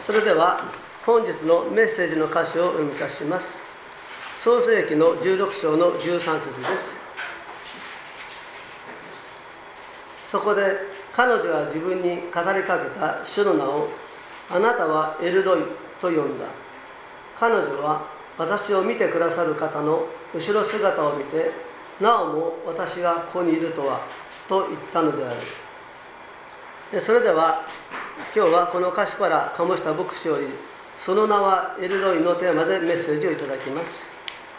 それでは本日のメッセージの箇所をお読みいたします。創世記の16章の13節です。そこで彼女は自分に語りかけた主の名を、あなたはエルロイと呼んだ。彼女は私を見てくださる方の後ろ姿を見て、なおも私がここにいるとはと言ったのである。それでは今日はこの歌詞から醸した牧師より、その名はエルロイのテーマでメッセージをいただきます。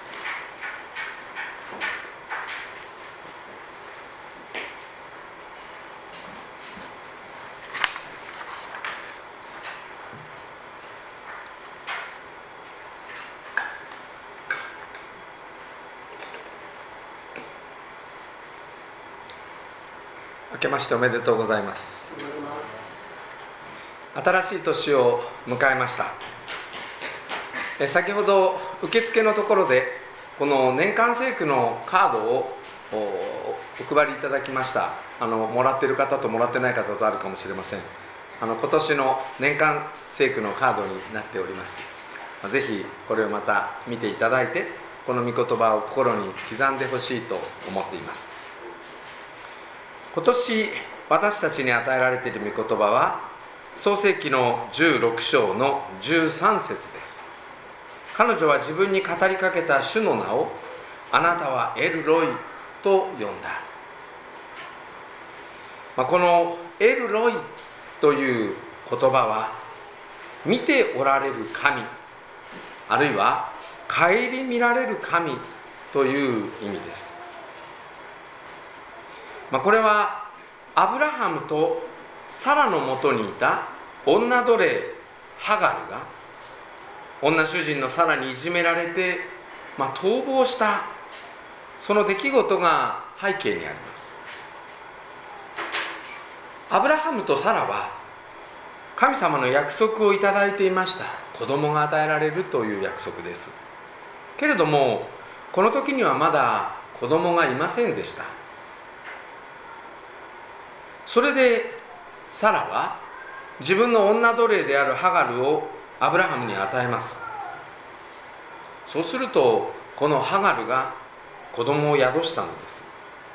明けましておめでとうございます。新しい年を迎えました。先ほど受付のところでこの年間聖句のカードをお配りいただきました。もらっている方ともらってない方とあるかもしれません。今年の年間聖句のカードになっております。ぜひこれをまた見ていただいて、この御言葉を心に刻んでほしいと思っています。今年私たちに与えられている御言葉は創世記の16章の13節です。彼女は自分に語りかけた主の名を、あなたはエルロイと呼んだ。このエルロイという言葉は、見ておられる神、あるいは顧みられる神という意味です。これはアブラハムとサラのもとにいた女奴隷ハガルが女主人のサラにいじめられて、逃亡したその出来事が背景にあります。アブラハムとサラは神様の約束をいただいていました。子供が与えられるという約束です。けれどもこの時にはまだ子供がいませんでした。それでサラは自分の女奴隷であるハガルをアブラハムに与えます。そうするとこのハガルが子供を宿したのです。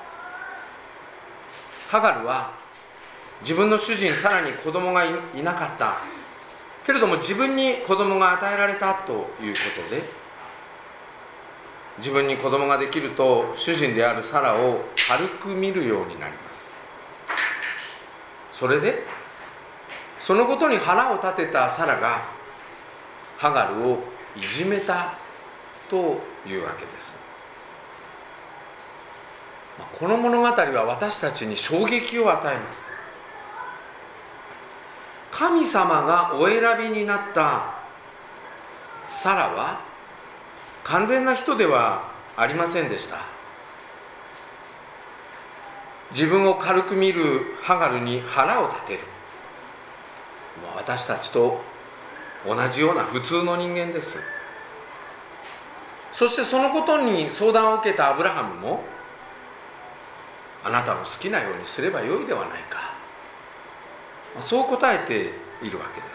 ハガルは自分の主人サラに子供が いなかったけれども、自分に子供が与えられたということで、自分に子供ができると主人であるサラを軽く見るようになります。それでそのことに腹を立てたサラがハガルをいじめたというわけです。この物語は私たちに衝撃を与えます。神様がお選びになったサラは完全な人ではありませんでした。自分を軽く見るハガルに腹を立てる、私たちと同じような普通の人間です。そしてそのことに相談を受けたアブラハムも、あなたの好きなようにすればよいではないか、そう答えているわけです。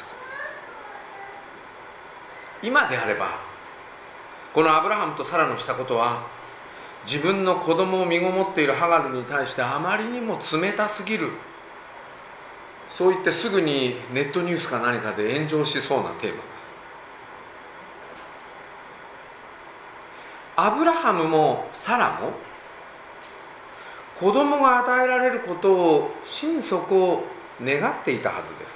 今であればこのアブラハムとサラのしたことは、自分の子供を身ごもっているハガルに対してあまりにも冷たすぎる、そう言ってすぐにネットニュースか何かで炎上しそうなテーマです。アブラハムもサラも子供が与えられることを心底願っていたはずです。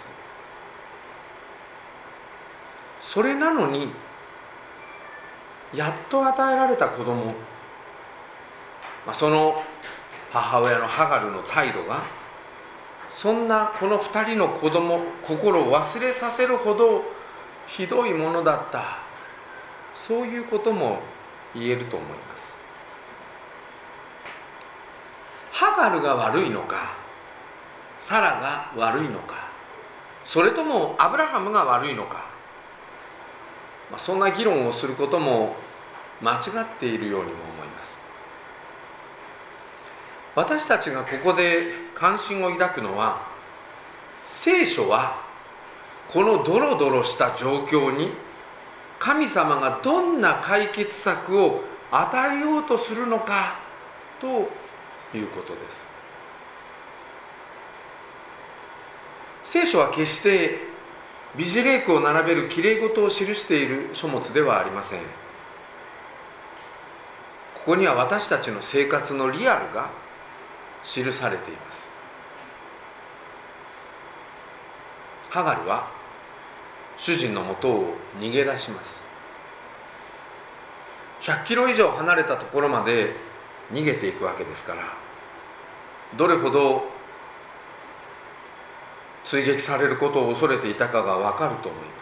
それなのにやっと与えられた子供、その母親のハガルの態度が、そんなこの2人の子供心を忘れさせるほどひどいものだった、そういうことも言えると思います。ハガルが悪いのか、サラが悪いのか、それともアブラハムが悪いのか、そんな議論をすることも間違っているようにも思います。私たちがここで関心を抱くのは、聖書はこのドロドロした状況に神様がどんな解決策を与えようとするのかということです。聖書は決して美辞麗句を並べるきれい事を記している書物ではありません。ここには私たちの生活のリアルが記されています。ハガルは主人のもとを逃げ出します。100キロ以上離れたところまで逃げていくわけですから、どれほど追撃されることを恐れていたかがわかると思います。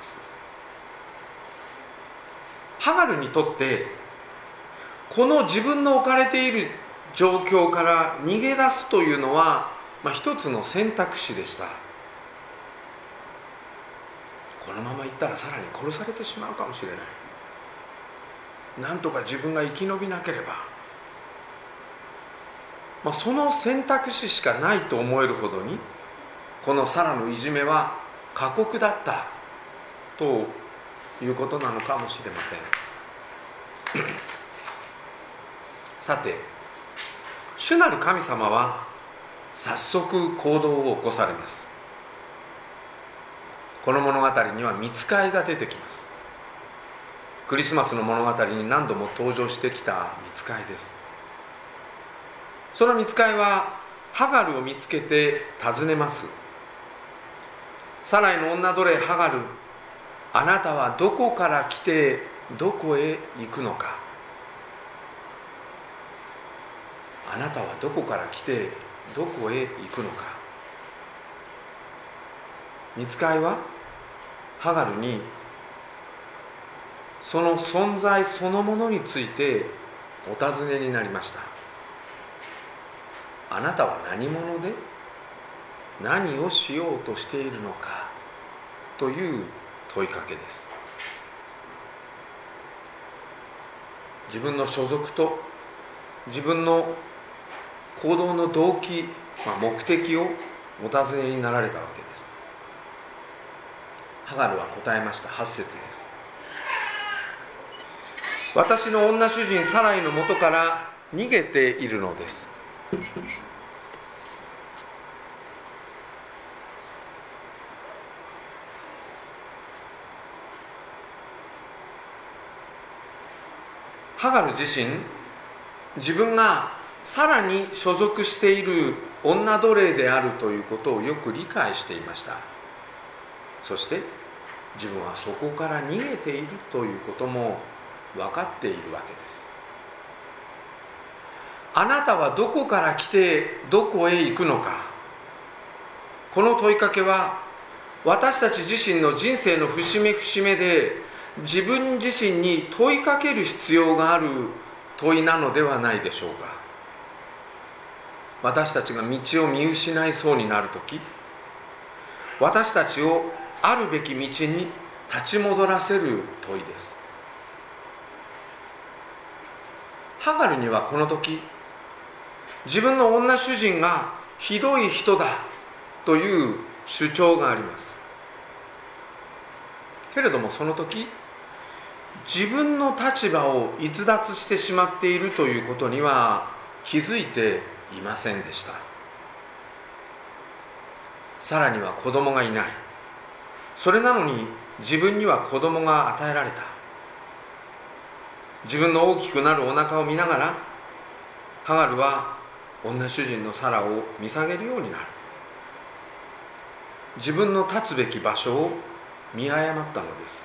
ハガルにとってこの自分の置かれている状況から逃げ出すというのは、一つの選択肢でした。このまま行ったらさらに殺されてしまうかもしれない、なんとか自分が生き延びなければ、その選択肢しかないと思えるほどにこのサラのいじめは過酷だったということなのかもしれません。さて、主なる神様は早速行動を起こされます。この物語には御使いが出てきます。クリスマスの物語に何度も登場してきた御使いです。その御使いはハガルを見つけて尋ねます。サライの女奴隷ハガル、あなたはどこから来てどこへ行くのか。あなたはどこから来てどこへ行くのか。御使いはハガルにその存在そのものについてお尋ねになりました。あなたは何者で何をしようとしているのかという問いかけです。自分の所属と自分の行動の動機、目的をお尋ねになられたわけです。ハガルは答えました。8節です。私の女主人サライのもとから逃げているのです。ハガル自身、自分がさらに所属している女奴隷であるということをよく理解していました。そして自分はそこから逃げているということも分かっているわけです。あなたはどこから来てどこへ行くのか。この問いかけは私たち自身の人生の節目節目で自分自身に問いかける必要がある問いなのではないでしょうか。私たちが道を見失いそうになるとき、私たちをあるべき道に立ち戻らせる問いです。ハガルにはこの時、自分の女主人がひどい人だという主張があります。けれどもその時、自分の立場を逸脱してしまっているということには気づいていませんでした。さらには子供がいない。それなのに自分には子供が与えられた。自分の大きくなるお腹を見ながら、ハガルは女主人のサラを見下げるようになる。自分の立つべき場所を見誤ったのです。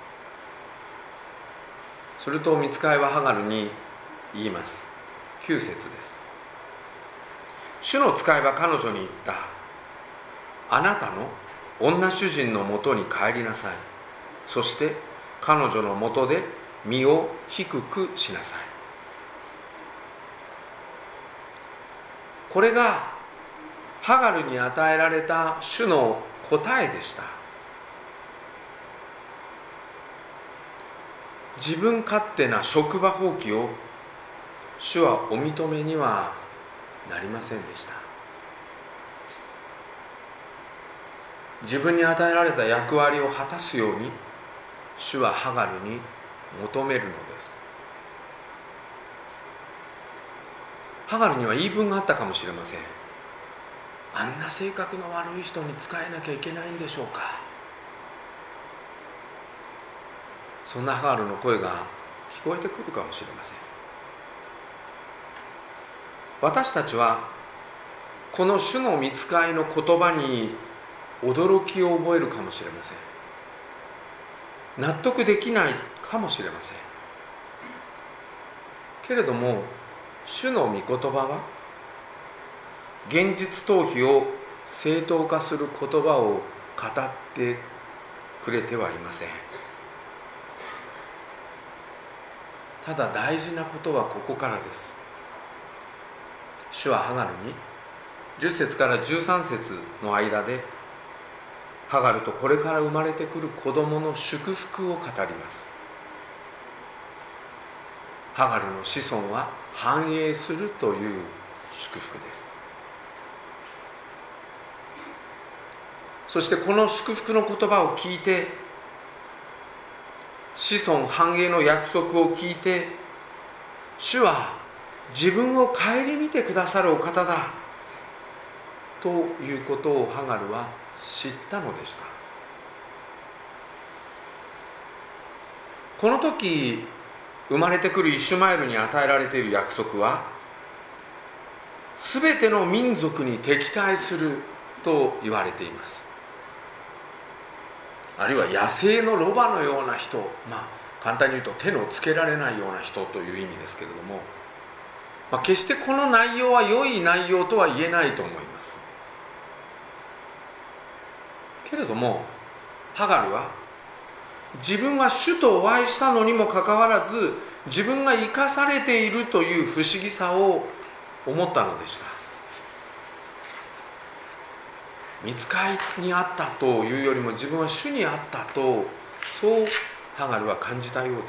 すると御使いはハガルに言います。9節です。主の使いは彼女に言った。あなたの女主人のもとに帰りなさい。そして彼女のもとで身を低くしなさい。これがハガルに与えられた主の答えでした。自分勝手な職場放棄を主はお認めにはなりませんでした。 自分に与えられた役割を果たすように主はハガルに求めるのです。ハガルには言い分があったかもしれません。あんな性格の悪い人に仕えなきゃいけないんでしょうか。そんなハガルの声が聞こえてくるかもしれません。私たちはこの主の御使いの言葉に驚きを覚えるかもしれません。納得できないかもしれません。けれども主の御言葉は現実逃避を正当化する言葉を語ってくれてはいません。ただ大事なことはここからです。主はハガルに10節から13節の間でハガルとこれから生まれてくる子供の祝福を語ります。ハガルの子孫は繁栄するという祝福です。そしてこの祝福の言葉を聞いて、子孫繁栄の約束を聞いて、主は自分を顧みてくださるお方だということをハガルは知ったのでした。この時生まれてくるイシュマエルに与えられている約束は、すべての民族に敵対すると言われています。あるいは野生のロバのような人、簡単に言うと手のつけられないような人という意味ですけれども、決してこの内容は良い内容とは言えないと思います。けれどもハガルは自分は主とお会いしたのにもかかわらず、自分が生かされているという不思議さを思ったのでした。御使いにあったというよりも自分は主にあったと、そうハガルは感じたようです。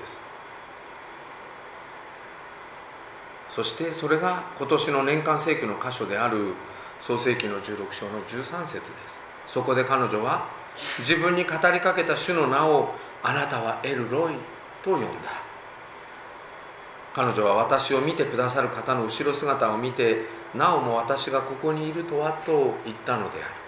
そしてそれが今年の年間聖句の箇所である創世記の16章の13節です。そこで彼女は自分に語りかけた主の名を、あなたはエルロイと呼んだ。彼女は私を見てくださる方の後ろ姿を見て、なおも私がここにいるとはと言ったのである。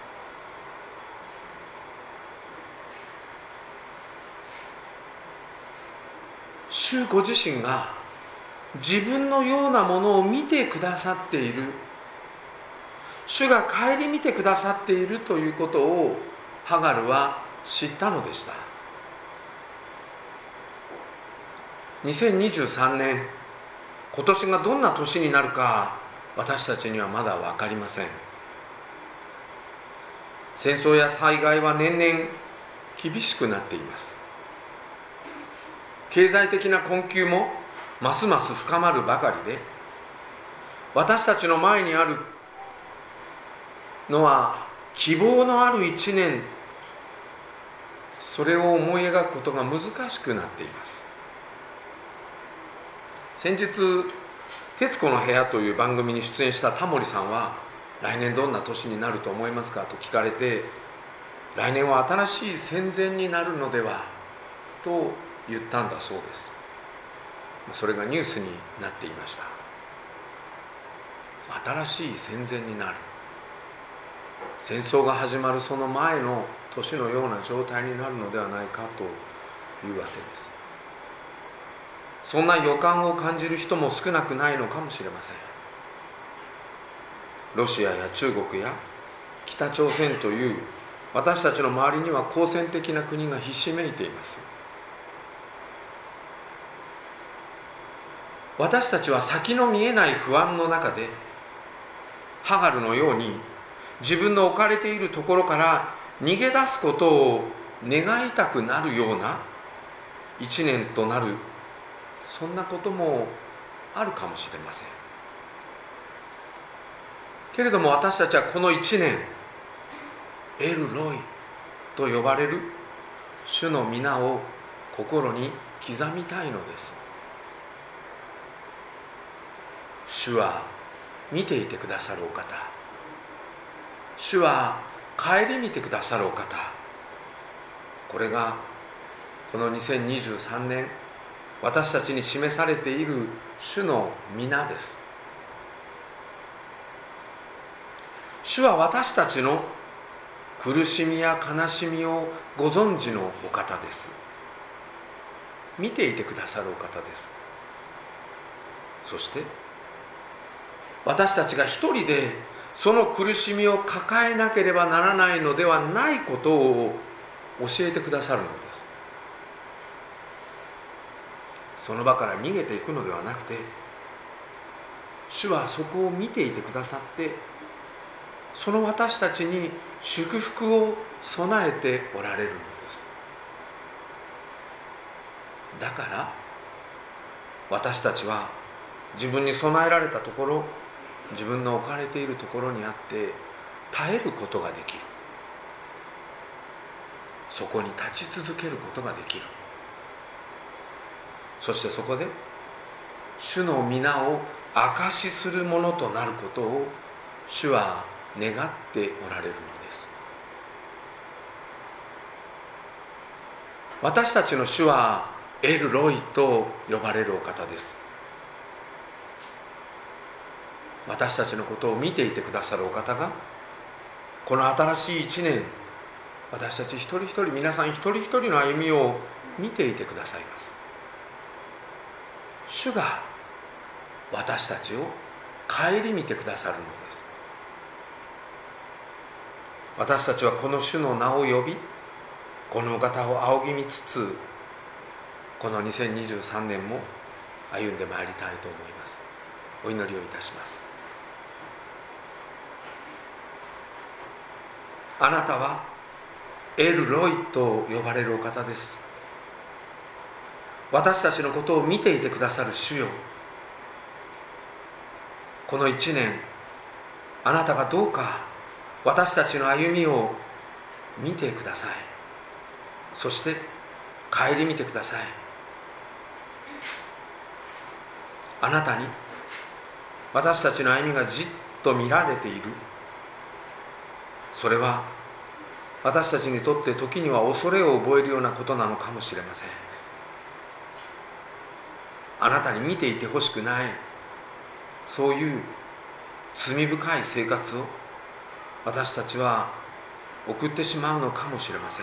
主ご自身が自分のようなものを見てくださっている、主が顧みてくださっているということをハガルは知ったのでした。2023年、今年がどんな年になるか私たちにはまだ分かりません。戦争や災害は年々厳しくなっています。経済的な困窮もますます深まるばかりで、私たちの前にあるのは希望のある一年、それを思い描くことが難しくなっています。先日徹子の部屋という番組に出演したタモリさんは、来年どんな年になると思いますかと聞かれて、来年は新しい戦前になるのではと言ったんだそうです。それがニュースになっていました。新しい戦前になる、戦争が始まるその前の年のような状態になるのではないかというわけです。そんな予感を感じる人も少なくないのかもしれません。ロシアや中国や北朝鮮という私たちの周りには好戦的な国がひしめいています。私たちは先の見えない不安の中で、ハガルのように自分の置かれているところから逃げ出すことを願いたくなるような一年となる、そんなこともあるかもしれません。けれども私たちはこの一年、エルロイと呼ばれる主の皆を心に刻みたいのです。主は見ていてくださるお方、主は顧みてくださるお方、これがこの2023年私たちに示されている主の皆です。主は私たちの苦しみや悲しみをご存知のお方です。見ていてくださるお方です。そして私たちが一人でその苦しみを抱えなければならないのではないことを教えてくださるのです。その場から逃げていくのではなくて、主はそこを見ていてくださって、その私たちに祝福を備えておられるのです。だから私たちは自分に備えられたところ、自分の置かれているところにあって耐えることができる。そこに立ち続けることができる。そしてそこで主の皆を証しするものとなることを主は願っておられるのです。私たちの主はエルロイと呼ばれるお方です。私たちのことを見ていてくださるお方が、この新しい1年、私たち一人一人、皆さん一人一人の歩みを見ていてくださいます。主が私たちを顧みてくださるのです。私たちはこの主の名を呼び、このお方を仰ぎ見つつ、この2023年も歩んでまいりたいと思います。お祈りをいたします。あなたはエルロイと呼ばれるお方です。私たちのことを見ていてくださる主よ、この1年、あなたがどうか私たちの歩みを見てください。そして顧みてください。あなたに私たちの歩みがじっと見られている。それは私たちにとって時には恐れを覚えるようなことなのかもしれません。あなたに見ていてほしくない、そういう罪深い生活を私たちは送ってしまうのかもしれません。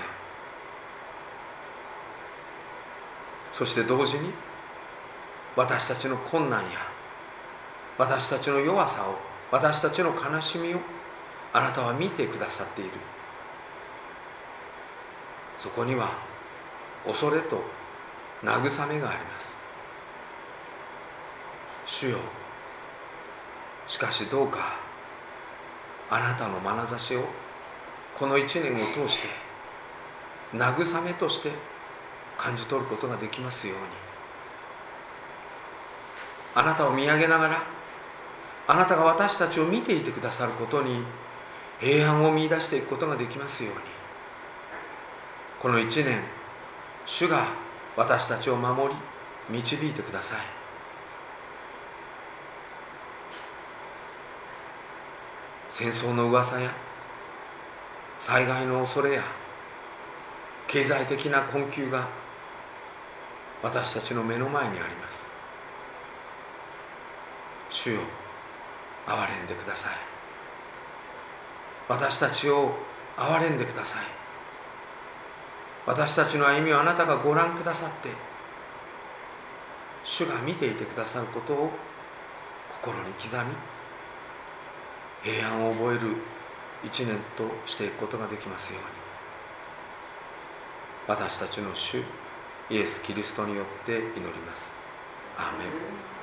そして同時に私たちの困難や私たちの弱さを、私たちの悲しみをあなたは見てくださっている。そこには恐れと慰めがあります。主よ、しかしどうかあなたの眼差しをこの1年を通して慰めとして感じ取ることができますように。あなたを見上げながら、あなたが私たちを見ていてくださることに平安を見出していくことができますように。この1年、主が私たちを守り導いてください。戦争の噂や災害の恐れや経済的な困窮が私たちの目の前にあります。主よ、憐れんでください。私たちを憐れんでください。私たちの歩みをあなたがご覧くださって、主が見ていてくださることを心に刻み、平安を覚える一年としていくことができますように。私たちの主イエス・キリストによって祈ります。アーメン。